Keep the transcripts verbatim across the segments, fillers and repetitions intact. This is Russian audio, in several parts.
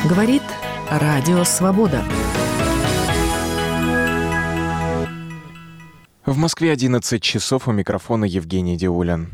Говорит Радио Свобода. В Москве одиннадцать часов, у микрофона Евгений Диулин.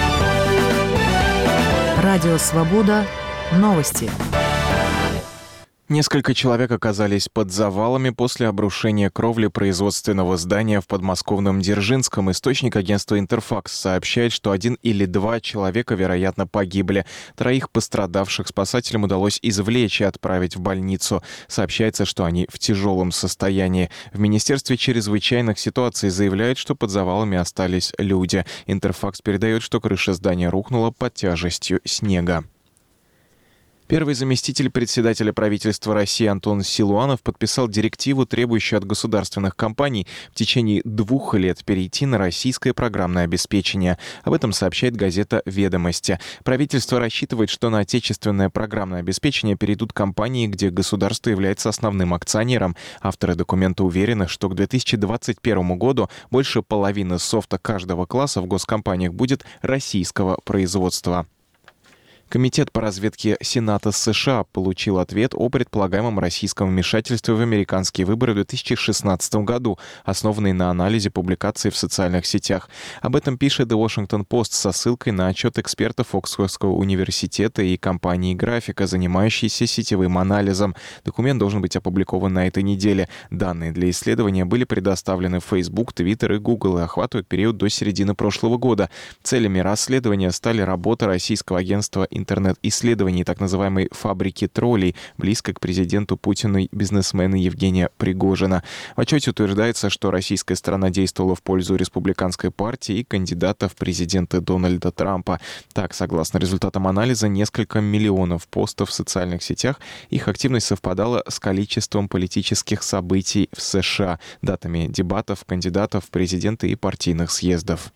Радио Свобода. Новости. Несколько человек оказались под завалами после обрушения кровли производственного здания в подмосковном Дзержинском. Источник агентства «Интерфакс» сообщает, что один или два человека, вероятно, погибли. Троих пострадавших спасателям удалось извлечь и отправить в больницу. Сообщается, что они в тяжелом состоянии. В Министерстве чрезвычайных ситуаций заявляют, что под завалами остались люди. «Интерфакс» передает, что крыша здания рухнула под тяжестью снега. Первый заместитель председателя правительства России Антон Силуанов подписал директиву, требующую от государственных компаний в течение двух лет перейти на российское программное обеспечение. Об этом сообщает газета «Ведомости». Правительство рассчитывает, что на отечественное программное обеспечение перейдут компании, где государство является основным акционером. Авторы документа уверены, что к две тысячи двадцать первому году больше половины софта каждого класса в госкомпаниях будет российского производства. Комитет по разведке Сената США получил ответ о предполагаемом российском вмешательстве в американские выборы в две тысячи шестнадцатом году, основанный на анализе публикаций в социальных сетях. Об этом пишет The Washington Post со ссылкой на отчет экспертов Оксфордского университета и компании «Графика», занимающейся сетевым анализом. Документ должен быть опубликован на этой неделе. Данные для исследования были предоставлены в Facebook, Twitter и Google и охватывают период до середины прошлого года. Целями расследования стали работа российского агентства интернет-исследований так называемой «фабрики троллей», близко к президенту Путину и бизнесмена Евгения Пригожина. В отчете утверждается, что российская сторона действовала в пользу республиканской партии и кандидата в президенты Дональда Трампа. Так, согласно результатам анализа, несколько миллионов постов в социальных сетях, их активность совпадала с количеством политических событий в США, датами дебатов кандидатов в президенты и партийных съездов.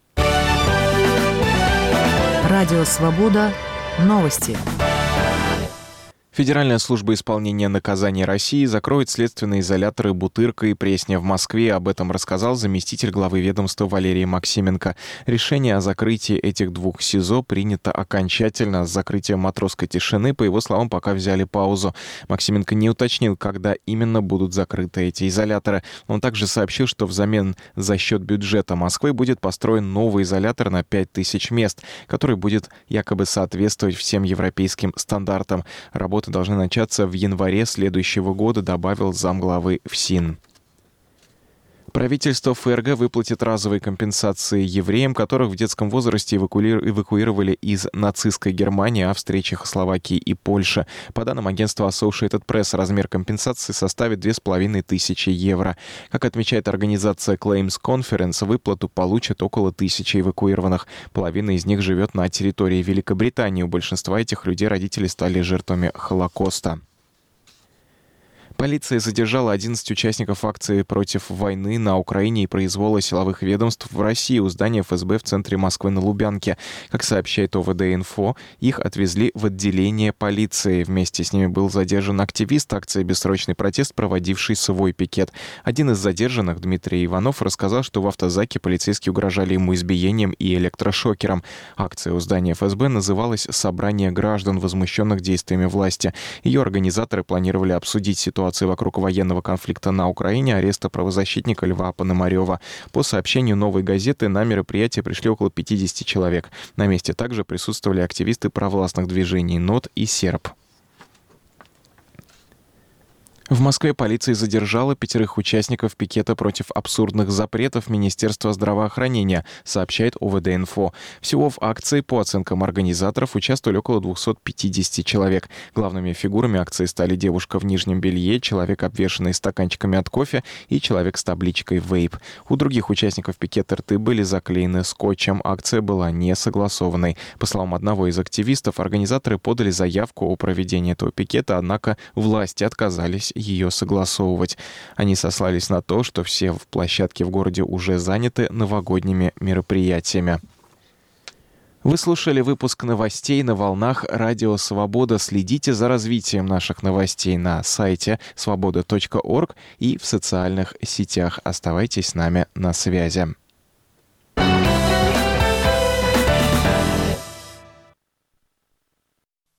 Радио Свобода. Новости. Федеральная служба исполнения наказаний России закроет следственные изоляторы «Бутырка» и «Пресня» в Москве. Об этом рассказал заместитель главы ведомства Валерий Максименко. Решение о закрытии этих двух СИЗО принято окончательно. С закрытием «Матросской тишины», по его словам, пока взяли паузу. Максименко не уточнил, когда именно будут закрыты эти изоляторы. Он также сообщил, что взамен за счет бюджета Москвы будет построен новый изолятор на пять тысяч мест, который будет якобы соответствовать всем европейским стандартам. Работа должны начаться в январе следующего года, добавил замглавы ФСИН. Правительство ФРГ выплатит разовые компенсации евреям, которых в детском возрасте эвакуировали из нацистской Германии, Австрии, Чехословакии и Польши. По данным агентства Associated Press, размер компенсации составит две с половиной тысячи евро. Как отмечает организация Claims Conference, выплату получат около тысячи эвакуированных. Половина из них живет на территории Великобритании. У большинства этих людей родители стали жертвами Холокоста. Полиция задержала одиннадцать участников акции против войны на Украине и произвола силовых ведомств в России у здания эф эс бэ в центре Москвы на Лубянке. Как сообщает о вэ дэ инфо, их отвезли в отделение полиции. Вместе с ними был задержан активист акции «Бессрочный протест», проводивший свой пикет. Один из задержанных, Дмитрий Иванов, рассказал, что в автозаке полицейские угрожали ему избиением и электрошокером. Акция у здания эф эс бэ называлась «Собрание граждан, возмущенных действиями власти». Ее организаторы планировали обсудить ситуацию вокруг военного конфликта на Украине, ареста правозащитника Льва Пономарёва. По сообщению «Новой газеты», на мероприятие пришли около пятидесяти человек. На месте также присутствовали активисты провластных движений НОТ и Серб. В Москве полиция задержала пятерых участников пикета против абсурдных запретов Министерства здравоохранения, сообщает о вэ дэ инфо. Всего в акции, по оценкам организаторов, участвовали около двухсот пятидесяти человек. Главными фигурами акции стали девушка в нижнем белье, человек, обвешанный стаканчиками от кофе, и человек с табличкой «Вейп». У других участников пикета рты были заклеены скотчем. Акция была не согласованной. По словам одного из активистов, организаторы подали заявку о проведении этого пикета, однако власти отказались ее согласовывать. Они сослались на то, что все площадки в городе уже заняты новогодними мероприятиями. Вы слушали выпуск новостей на волнах Радио Свобода. Следите за развитием наших новостей на сайте свобода точка орг и в социальных сетях. Оставайтесь с нами на связи.